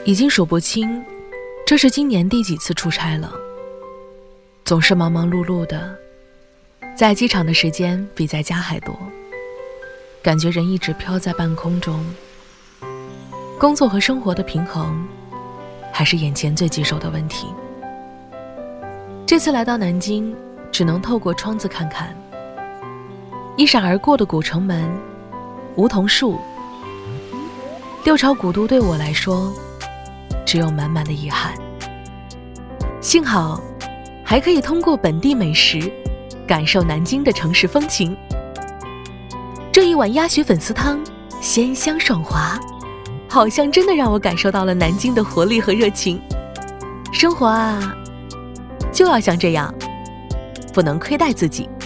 已经数不清这是今年第几次出差了，总是忙忙碌碌的，在机场的时间比在家还多，感觉人一直飘在半空中，工作和生活的平衡还是眼前最棘手的问题。这次来到南京，只能透过窗子看看，一闪而过的古城门、梧桐树、六朝古都对我来说只有满满的遗憾。幸好还可以通过本地美食感受南京的城市风情。这一碗鸭血粉丝汤鲜香爽滑，好像真的让我感受到了南京的活力和热情。生活啊，就要像这样，不能亏待自己。